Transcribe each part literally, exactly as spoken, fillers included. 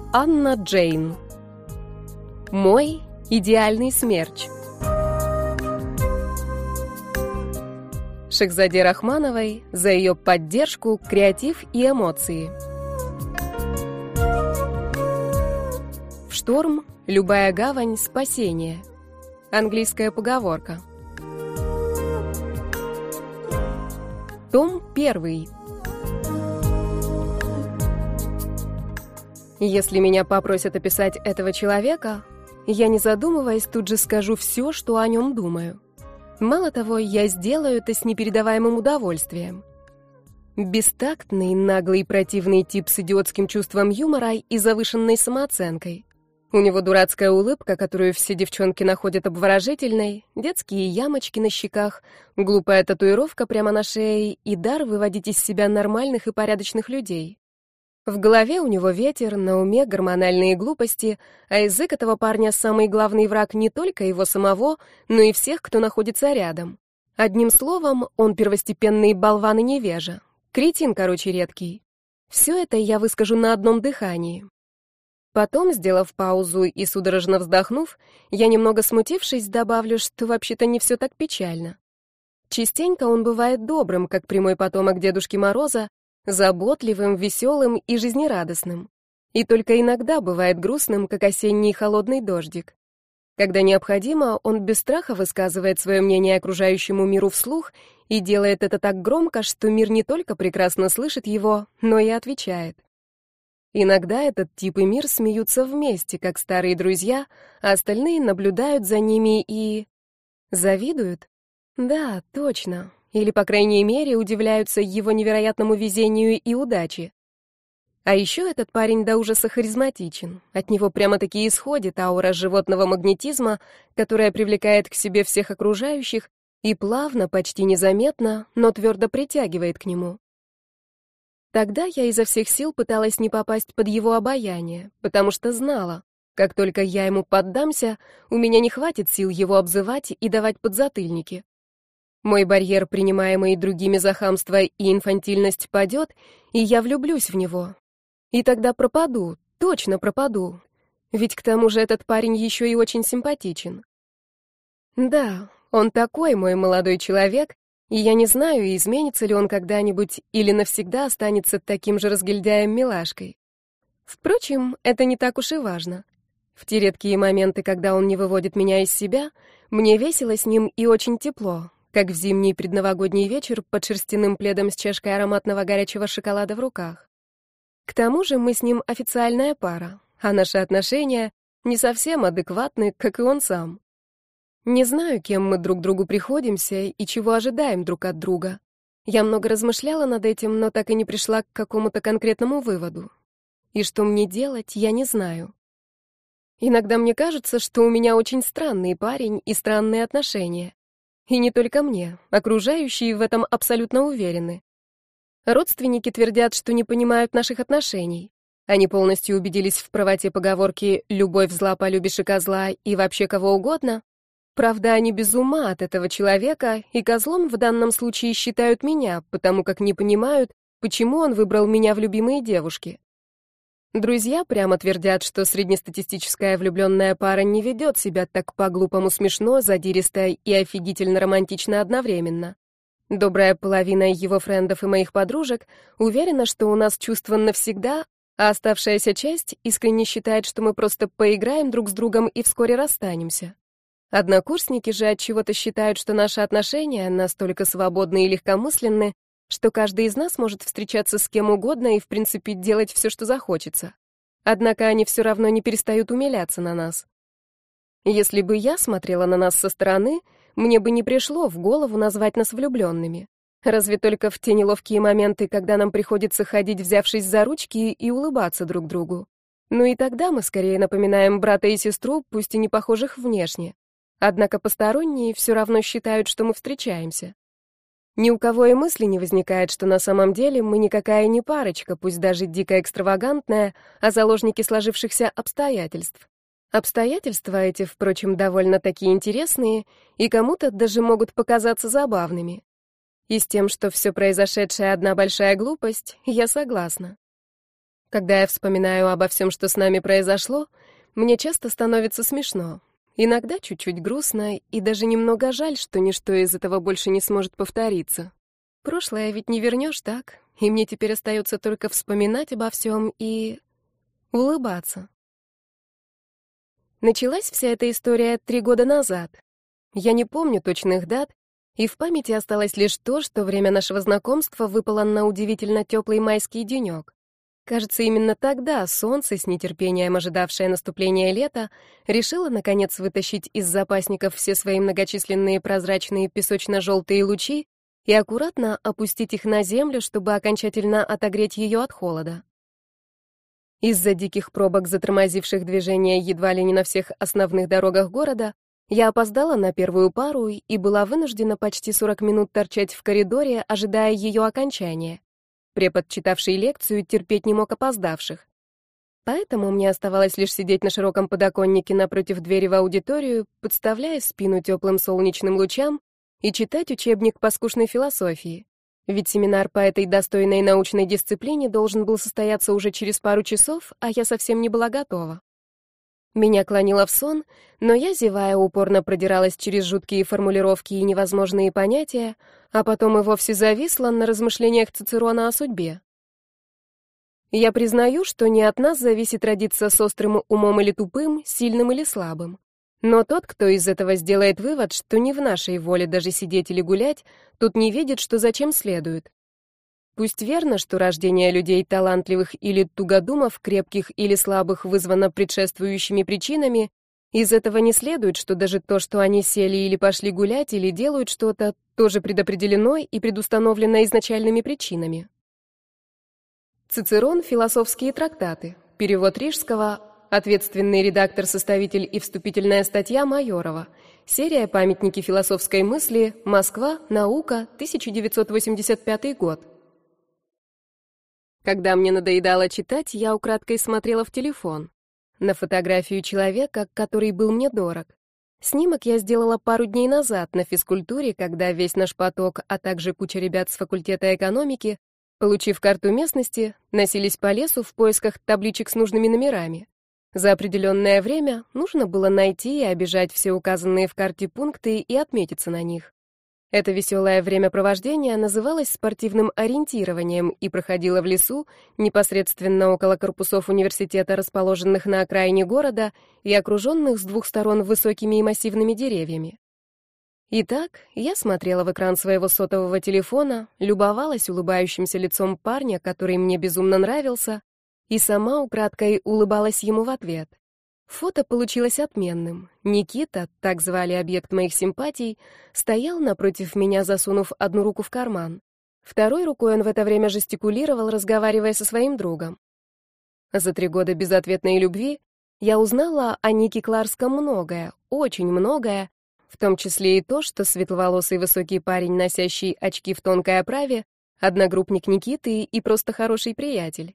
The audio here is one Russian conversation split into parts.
Анна Джейн. Мой идеальный смерч. Шахзаде Рахмановой за ее поддержку, креатив и эмоции. В шторм любая гавань — спасение. Английская поговорка. Том первый. Если меня попросят описать этого человека, я, не задумываясь, тут же скажу все, что о нем думаю. Мало того, я сделаю это с непередаваемым удовольствием. Бестактный, наглый, противный тип с идиотским чувством юмора и завышенной самооценкой. У него дурацкая улыбка, которую все девчонки находят обворожительной, детские ямочки на щеках, глупая татуировка прямо на шее и дар выводить из себя нормальных и порядочных людей. В голове у него ветер, на уме гормональные глупости, а язык этого парня — самый главный враг не только его самого, но и всех, кто находится рядом. Одним словом, он первостепенный болван и невежа. Кретин, короче, редкий. Все это я выскажу на одном дыхании. Потом, сделав паузу и судорожно вздохнув, я, немного смутившись, добавлю, что вообще-то не все так печально. Частенько он бывает добрым, как прямой потомок Дедушки Мороза, заботливым, веселым и жизнерадостным. И только иногда бывает грустным, как осенний холодный дождик. Когда необходимо, он без страха высказывает свое мнение окружающему миру вслух и делает это так громко, что мир не только прекрасно слышит его, но и отвечает. Иногда этот тип и мир смеются вместе, как старые друзья, а остальные наблюдают за ними и... завидуют? Да, точно. Или, по крайней мере, удивляются его невероятному везению и удаче. А еще этот парень до ужаса харизматичен. От него прямо-таки исходит аура животного магнетизма, которая привлекает к себе всех окружающих и плавно, почти незаметно, но твердо притягивает к нему. Тогда я изо всех сил пыталась не попасть под его обаяние, потому что знала, как только я ему поддамся, у меня не хватит сил его обзывать и давать подзатыльники. Мой барьер, принимаемый другими за хамство и инфантильность, падет, и я влюблюсь в него. И тогда пропаду, точно пропаду. Ведь к тому же этот парень еще и очень симпатичен. Да, он такой, мой молодой человек, и я не знаю, изменится ли он когда-нибудь или навсегда останется таким же разгильдяем-милашкой. Впрочем, это не так уж и важно. В те редкие моменты, когда он не выводит меня из себя, мне весело с ним и очень тепло, как в зимний предновогодний вечер под шерстяным пледом с чашкой ароматного горячего шоколада в руках. К тому же мы с ним официальная пара, а наши отношения не совсем адекватны, как и он сам. Не знаю, кем мы друг другу приходимся и чего ожидаем друг от друга. Я много размышляла над этим, но так и не пришла к какому-то конкретному выводу. И что мне делать, я не знаю. Иногда мне кажется, что у меня очень странный парень и странные отношения. И не только мне, окружающие в этом абсолютно уверены. Родственники твердят, что не понимают наших отношений. Они полностью убедились в правоте поговорки «любовь зла, полюбишь и козла» и вообще кого угодно. Правда, они без ума от этого человека, и козлом в данном случае считают меня, потому как не понимают, почему он выбрал меня в любимые девушки. Друзья прямо твердят, что среднестатистическая влюбленная пара не ведет себя так по-глупому смешно, задиристо и офигительно романтично одновременно. Добрая половина его френдов и моих подружек уверена, что у нас чувства навсегда, а оставшаяся часть искренне считает, что мы просто поиграем друг с другом и вскоре расстанемся. Однокурсники же от чего-то считают, что наши отношения настолько свободны и легкомысленны, что каждый из нас может встречаться с кем угодно и, в принципе, делать все, что захочется. Однако они все равно не перестают умиляться на нас. Если бы я смотрела на нас со стороны, мне бы не пришло в голову назвать нас влюбленными. Разве только в те неловкие моменты, когда нам приходится ходить, взявшись за ручки, и улыбаться друг другу. Ну и тогда мы скорее напоминаем брата и сестру, пусть и не похожих внешне. Однако посторонние все равно считают, что мы встречаемся. Ни у кого и мысли не возникает, что на самом деле мы никакая не парочка, пусть даже дико экстравагантная, а заложники сложившихся обстоятельств. Обстоятельства эти, впрочем, довольно-таки интересные и кому-то даже могут показаться забавными. И с тем, что все произошедшее одна большая глупость, я согласна. Когда я вспоминаю обо всем, что с нами произошло, мне часто становится смешно. Иногда чуть-чуть грустно и даже немного жаль, что ничто из этого больше не сможет повториться. Прошлое ведь не вернешь, так? И мне теперь остается только вспоминать обо всем и улыбаться. Началась вся эта история три года назад. Я не помню точных дат, и в памяти осталось лишь то, что время нашего знакомства выпало на удивительно теплый майский денек. Кажется, именно тогда солнце, с нетерпением ожидавшее наступления лета, решило, наконец, вытащить из запасников все свои многочисленные прозрачные песочно-желтые лучи и аккуратно опустить их на землю, чтобы окончательно отогреть ее от холода. Из-за диких пробок, затормозивших движение едва ли не на всех основных дорогах города, я опоздала на первую пару и была вынуждена почти сорок минут торчать в коридоре, ожидая ее окончания. Препод, читавший лекцию, терпеть не мог опоздавших. Поэтому мне оставалось лишь сидеть на широком подоконнике напротив двери в аудиторию, подставляя спину теплым солнечным лучам и читать учебник по скучной философии. Ведь семинар по этой достойной научной дисциплине должен был состояться уже через пару часов, а я совсем не была готова. Меня клонило в сон, но я, зевая, упорно продиралась через жуткие формулировки и невозможные понятия, а потом и вовсе зависла на размышлениях Цицерона о судьбе. Я признаю, что не от нас зависит родиться с острым умом или тупым, сильным или слабым. Но тот, кто из этого сделает вывод, что не в нашей воле даже сидеть или гулять, тут не видит, что зачем следует. Пусть верно, что рождение людей талантливых или тугодумов, крепких или слабых, вызвано предшествующими причинами, из этого не следует, что даже то, что они сели или пошли гулять, или делают что-то, тоже предопределено и предустановлено изначальными причинами. Цицерон. Философские трактаты. Перевод Рижского. Ответственный редактор, составитель и вступительная статья Майорова. Серия «Памятники философской мысли. Москва. Наука. тысяча девятьсот восемьдесят пятый год». Когда мне надоедало читать, я украдкой смотрела в телефон. На фотографию человека, который был мне дорог. Снимок я сделала пару дней назад на физкультуре, когда весь наш поток, а также куча ребят с факультета экономики, получив карту местности, носились по лесу в поисках табличек с нужными номерами. За определенное время нужно было найти и обижать все указанные в карте пункты и отметиться на них. Это веселое времяпровождение называлось спортивным ориентированием и проходило в лесу, непосредственно около корпусов университета, расположенных на окраине города и окруженных с двух сторон высокими и массивными деревьями. Итак, я смотрела в экран своего сотового телефона, любовалась улыбающимся лицом парня, который мне безумно нравился, и сама украдкой улыбалась ему в ответ. Фото получилось отменным. Никита, так звали объект моих симпатий, стоял напротив меня, засунув одну руку в карман. Второй рукой он в это время жестикулировал, разговаривая со своим другом. За три года безответной любви я узнала о Нике Кларском многое, очень многое, в том числе и то, что светловолосый высокий парень, носящий очки в тонкой оправе, одногруппник Никиты и просто хороший приятель.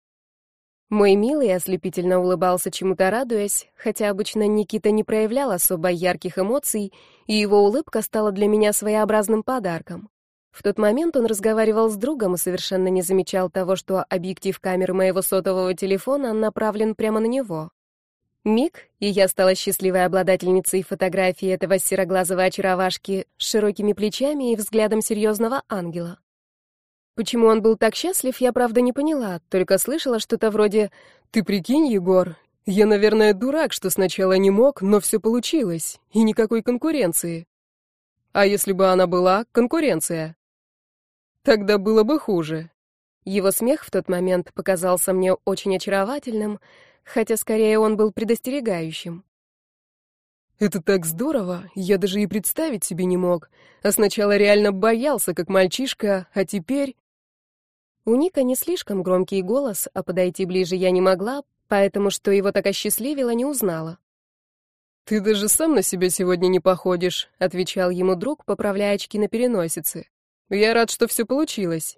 Мой милый ослепительно улыбался, чему-то радуясь, хотя обычно Никита не проявлял особо ярких эмоций, и его улыбка стала для меня своеобразным подарком. В тот момент он разговаривал с другом и совершенно не замечал того, что объектив камеры моего сотового телефона направлен прямо на него. Миг, и я стала счастливой обладательницей фотографии этого сероглазого очаровашки с широкими плечами и взглядом серьезного ангела. Почему он был так счастлив, я правда не поняла, только слышала что-то вроде «Ты прикинь, Егор, я, наверное, дурак, что сначала не мог, но все получилось, и никакой конкуренции». А если бы она была, конкуренция? Тогда было бы хуже. Его смех в тот момент показался мне очень очаровательным, хотя скорее он был предостерегающим. «Это так здорово, я даже и представить себе не мог, а сначала реально боялся, как мальчишка, а теперь...» У Ника не слишком громкий голос, а подойти ближе я не могла, поэтому, что его так осчастливило, не узнала. «Ты даже сам на себя сегодня не походишь», — отвечал ему друг, поправляя очки на переносице. «Я рад, что все получилось».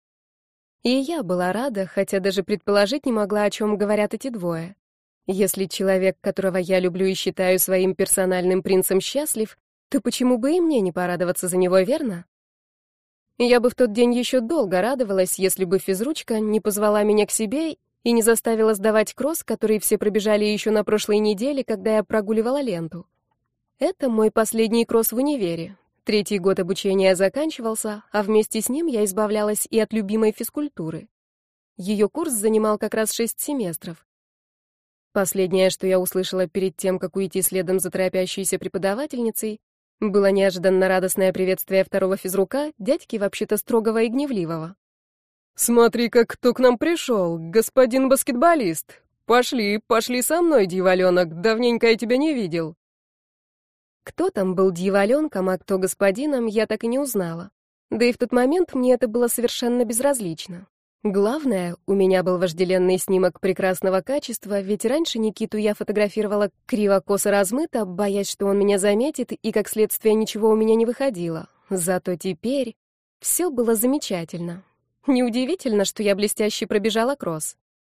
И я была рада, хотя даже предположить не могла, о чем говорят эти двое. Если человек, которого я люблю и считаю своим персональным принцем, счастлив, то почему бы и мне не порадоваться за него, верно? Я бы в тот день еще долго радовалась, если бы физручка не позвала меня к себе и не заставила сдавать кросс, который все пробежали еще на прошлой неделе, когда я прогуливала ленту. Это мой последний кросс в универе. Третий год обучения заканчивался, а вместе с ним я избавлялась и от любимой физкультуры. Ее курс занимал как раз шесть семестров. Последнее, что я услышала перед тем, как уйти следом за торопящейся преподавательницей, было неожиданно радостное приветствие второго физрука, дядьки вообще-то строгого и гневливого. «Смотри-ка, кто к нам пришел, господин баскетболист! Пошли, пошли со мной, дьяволенок, давненько я тебя не видел!» Кто там был дьяволенком, а кто господином, я так и не узнала. Да и в тот момент мне это было совершенно безразлично. Главное, у меня был вожделенный снимок прекрасного качества, ведь раньше Никиту я фотографировала криво-косо-размыто, боясь, что он меня заметит, и, как следствие, ничего у меня не выходило. Зато теперь все было замечательно. Неудивительно, что я блестяще пробежала кросс.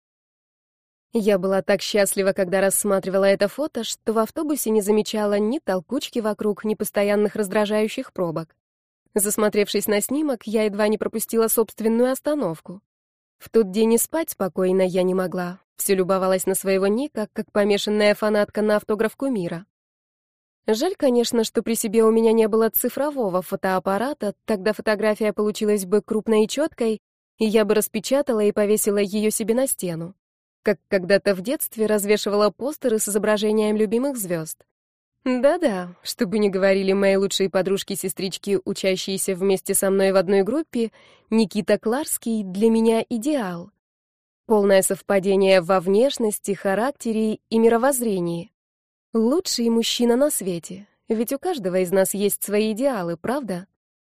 Я была так счастлива, когда рассматривала это фото, что в автобусе не замечала ни толкучки вокруг, ни постоянных раздражающих пробок. Засмотревшись на снимок, я едва не пропустила собственную остановку. В тот день и спать спокойно я не могла. Все любовалась на своего Ника, как помешанная фанатка на автограф кумира. Жаль, конечно, что при себе у меня не было цифрового фотоаппарата, тогда фотография получилась бы крупной и четкой, и я бы распечатала и повесила ее себе на стену, как когда-то в детстве развешивала постеры с изображением любимых звезд. Да-да, чтобы не говорили мои лучшие подружки-сестрички, учащиеся вместе со мной в одной группе, Никита Кларский для меня идеал. Полное совпадение во внешности, характере и мировоззрении. Лучший мужчина на свете, ведь у каждого из нас есть свои идеалы, правда?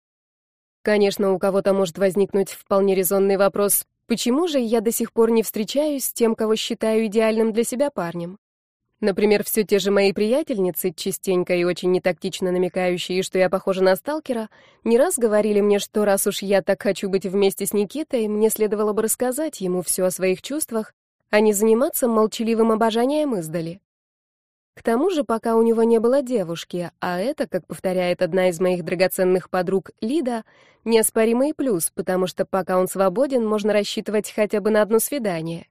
Конечно, у кого-то может возникнуть вполне резонный вопрос, почему же я до сих пор не встречаюсь с тем, кого считаю идеальным для себя парнем? Например, все те же мои приятельницы, частенько и очень нетактично намекающие, что я похожа на сталкера, не раз говорили мне, что раз уж я так хочу быть вместе с Никитой, мне следовало бы рассказать ему все о своих чувствах, а не заниматься молчаливым обожанием издали. К тому же, пока у него не было девушки, а это, как повторяет одна из моих драгоценных подруг, Лида, неоспоримый плюс, потому что пока он свободен, можно рассчитывать хотя бы на одно свидание.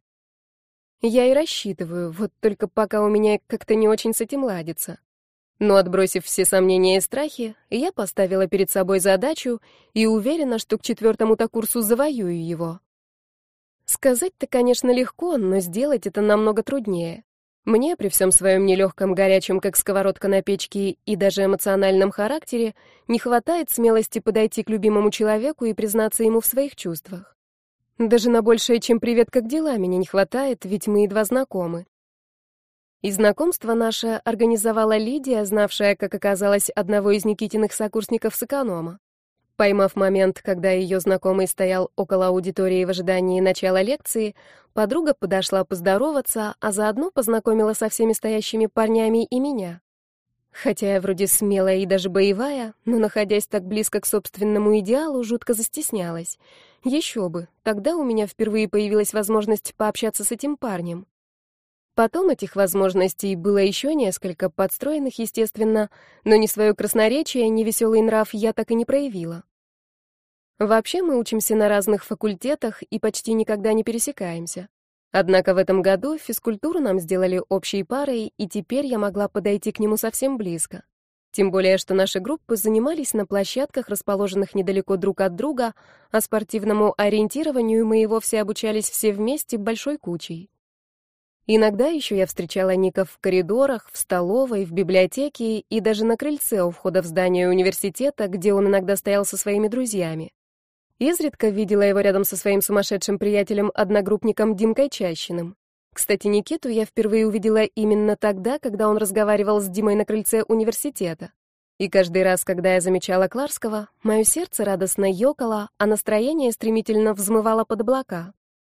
Я и рассчитываю, вот только пока у меня как-то не очень с этим ладится. Но, отбросив все сомнения и страхи, я поставила перед собой задачу и уверена, что к четвертому-то курсу завоюю его. Сказать-то, конечно, легко, но сделать это намного труднее. Мне, при всем своем нелегком, горячем, как сковородка на печке, и даже эмоциональном характере, не хватает смелости подойти к любимому человеку и признаться ему в своих чувствах. Даже на большее, чем «привет, как дела», меня не хватает, ведь мы едва знакомы. И знакомство наше организовала Лидия, знавшая, как оказалось, одного из Никитиных сокурсников с эконома. Поймав момент, когда ее знакомый стоял около аудитории в ожидании начала лекции, подруга подошла поздороваться, а заодно познакомила со всеми стоящими парнями и меня. Хотя я вроде смелая и даже боевая, но, находясь так близко к собственному идеалу, жутко застеснялась. Еще бы, тогда у меня впервые появилась возможность пообщаться с этим парнем. Потом этих возможностей было еще несколько, подстроенных, естественно, но ни свое красноречие, ни веселый нрав я так и не проявила. Вообще мы учимся на разных факультетах и почти никогда не пересекаемся. Однако в этом году физкультуру нам сделали общей парой, и теперь я могла подойти к нему совсем близко. Тем более, что наши группы занимались на площадках, расположенных недалеко друг от друга, а спортивному ориентированию мы и вовсе обучались все вместе большой кучей. Иногда еще я встречала Ника в коридорах, в столовой, в библиотеке и даже на крыльце у входа в здание университета, где он иногда стоял со своими друзьями. Изредка видела его рядом со своим сумасшедшим приятелем-одногруппником Димкой Чащиным. Кстати, Никиту я впервые увидела именно тогда, когда он разговаривал с Димой на крыльце университета. И каждый раз, когда я замечала Кларского, мое сердце радостно ёкало, а настроение стремительно взмывало под облака.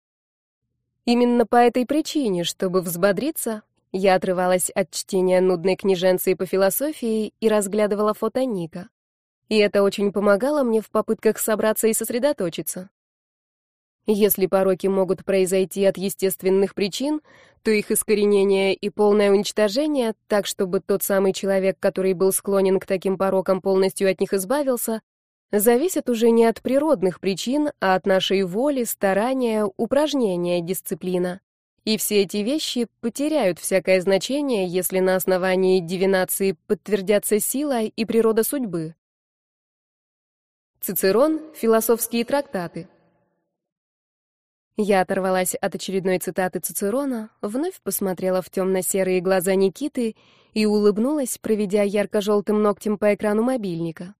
Именно по этой причине, чтобы взбодриться, я отрывалась от чтения нудной книженции по философии и разглядывала фото Ника. И это очень помогало мне в попытках собраться и сосредоточиться. Если пороки могут произойти от естественных причин, то их искоренение и полное уничтожение, так чтобы тот самый человек, который был склонен к таким порокам, полностью от них избавился, зависят уже не от природных причин, а от нашей воли, старания, упражнения, дисциплина. И все эти вещи потеряют всякое значение, если на основании дивинации подтвердятся сила и природа судьбы. Цицерон. Философские трактаты. Я оторвалась от очередной цитаты Цицерона, вновь посмотрела в темно-серые глаза Никиты и улыбнулась, проведя ярко-желтым ногтем по экрану мобильника.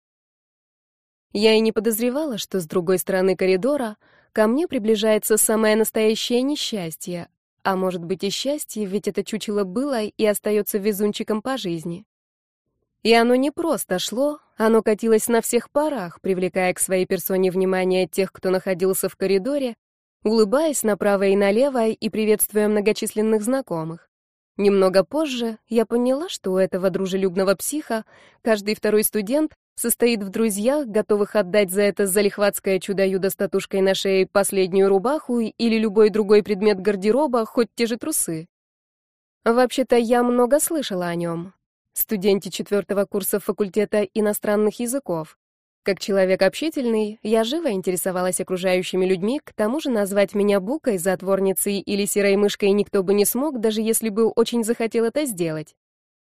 Я и не подозревала, что с другой стороны коридора ко мне приближается самое настоящее несчастье, а может быть и счастье, ведь это чучело было и остается везунчиком по жизни. И оно не просто шло, оно катилось на всех парах, привлекая к своей персоне внимание тех, кто находился в коридоре, улыбаясь направо и налево и приветствуя многочисленных знакомых. Немного позже я поняла, что у этого дружелюбного психа каждый второй студент состоит в друзьях, готовых отдать за это залихватское чудо-юдо с татушкой на шее последнюю рубаху или любой другой предмет гардероба, хоть те же трусы. Вообще-то я много слышала о нем. Студенте четвертого курса факультета иностранных языков. Как человек общительный, я живо интересовалась окружающими людьми, к тому же назвать меня букой, затворницей или серой мышкой никто бы не смог, даже если бы очень захотел это сделать.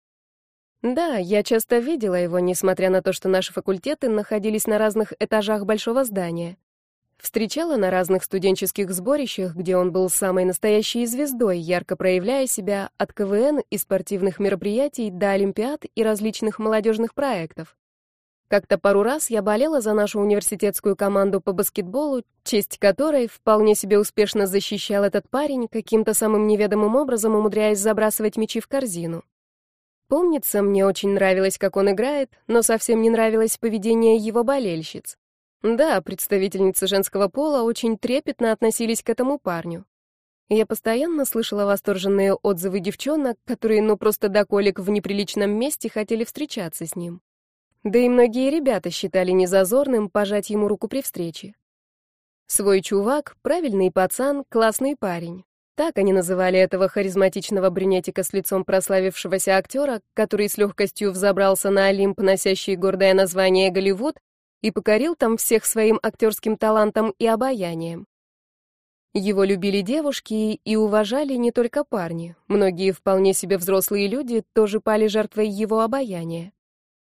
Да, я часто видела его, несмотря на то, что наши факультеты находились на разных этажах большого здания. Встречала на разных студенческих сборищах, где он был самой настоящей звездой, ярко проявляя себя от ка вэ эн и спортивных мероприятий до олимпиад и различных молодежных проектов. Как-то пару раз я болела за нашу университетскую команду по баскетболу, честь которой вполне себе успешно защищал этот парень, каким-то самым неведомым образом умудряясь забрасывать мячи в корзину. Помнится, мне очень нравилось, как он играет, но совсем не нравилось поведение его болельщиц. Да, представительницы женского пола очень трепетно относились к этому парню. Я постоянно слышала восторженные отзывы девчонок, которые ну просто до колик в неприличном месте хотели встречаться с ним. Да и многие ребята считали незазорным пожать ему руку при встрече. Свой чувак, правильный пацан, классный парень. Так они называли этого харизматичного брюнетика с лицом прославившегося актера, который с легкостью взобрался на Олимп, носящий гордое название Голливуд, и покорил там всех своим актерским талантом и обаянием. Его любили девушки и уважали не только парни. Многие вполне себе взрослые люди тоже пали жертвой его обаяния.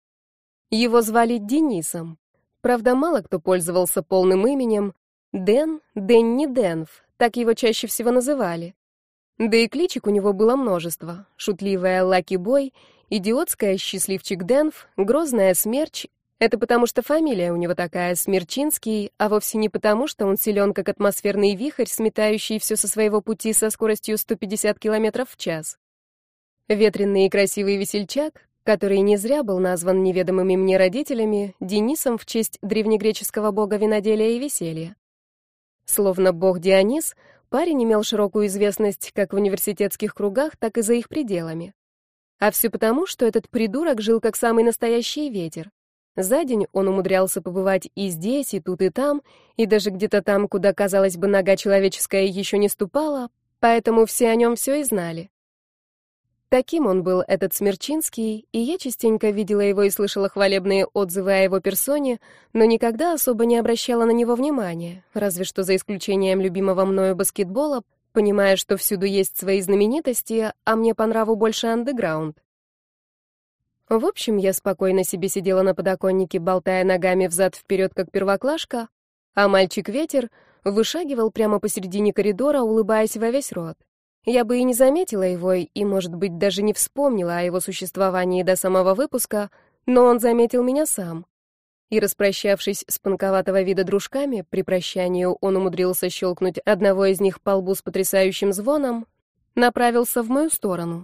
Его звали Денисом. Правда, мало кто пользовался полным именем. Дэн, Дэнни Денф, так его чаще всего называли. Да и кличек у него было множество. Шутливая Лаки Бой, идиотская Счастливчик Денф, грозная Смерч. Это потому, что фамилия у него такая, Смерчинский, а вовсе не потому, что он силен, как атмосферный вихрь, сметающий все со своего пути со скоростью сто пятьдесят километров в час. Ветреный и красивый весельчак, который не зря был назван неведомыми мне родителями Денисом в честь древнегреческого бога виноделия и веселья. Словно бог Дионис, парень имел широкую известность как в университетских кругах, так и за их пределами. А все потому, что этот придурок жил как самый настоящий ветер. За день он умудрялся побывать и здесь, и тут, и там, и даже где-то там, куда, казалось бы, нога человеческая еще не ступала, поэтому все о нем все и знали. Таким он был, этот Смерчинский, и я частенько видела его и слышала хвалебные отзывы о его персоне, но никогда особо не обращала на него внимания, разве что за исключением любимого мною баскетбола, понимая, что всюду есть свои знаменитости, а мне по нраву больше андеграунд. В общем, я спокойно себе сидела на подоконнике, болтая ногами взад-вперед, как первоклашка, а мальчик-ветер вышагивал прямо посередине коридора, улыбаясь во весь рот. Я бы и не заметила его, и, может быть, даже не вспомнила о его существовании до самого выпуска, но он заметил меня сам. И, распрощавшись с панковатого вида дружками, при прощании он умудрился щелкнуть одного из них по лбу с потрясающим звоном, направился в мою сторону.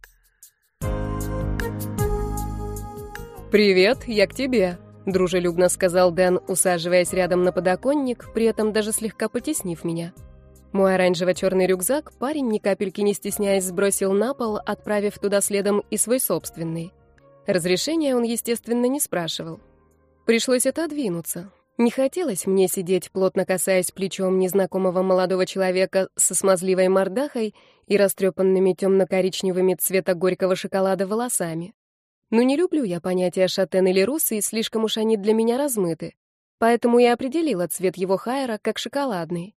«Привет, я к тебе», — дружелюбно сказал Дэн, усаживаясь рядом на подоконник, при этом даже слегка потеснив меня. Мой оранжево-черный рюкзак парень ни капельки не стесняясь сбросил на пол, отправив туда следом и свой собственный. Разрешения он, естественно, не спрашивал. Пришлось отодвинуться. Не хотелось мне сидеть, плотно касаясь плечом незнакомого молодого человека со смазливой мордахой и растрепанными темно-коричневыми цвета горького шоколада волосами. Ну не люблю я понятия шатен или рус, и слишком уж они для меня размыты. поэтому и определила цвет его хайра как шоколадный.